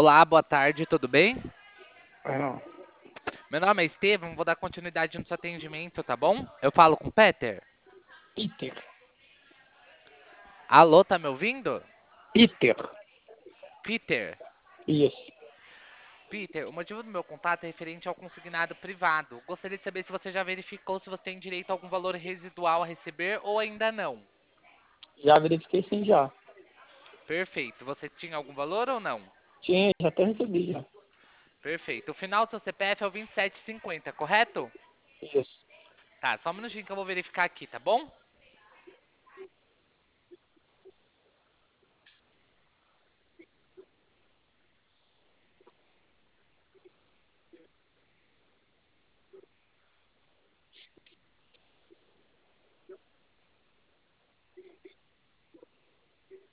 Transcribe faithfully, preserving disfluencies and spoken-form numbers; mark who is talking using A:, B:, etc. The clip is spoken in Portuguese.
A: Olá, boa tarde, tudo bem?
B: Ah,
A: Meu nome é Estevam, vou dar continuidade no seu atendimento, tá bom? Eu falo com o Peter.
B: Peter.
A: Alô, tá me ouvindo?
B: Peter.
A: Peter.
B: Isso.
A: Peter, o motivo do meu contato é referente ao consignado privado. Gostaria de saber se você já verificou se você tem direito a algum valor residual a receber ou ainda não.
B: Já verifiquei sim já.
A: Perfeito. Você tinha algum valor ou não?
B: Tinha, já até recebi já.
A: Perfeito. O final do seu C P F é o vinte e sete cinquenta, correto?
B: Isso.
A: Tá, só um minutinho que eu vou verificar aqui, tá bom?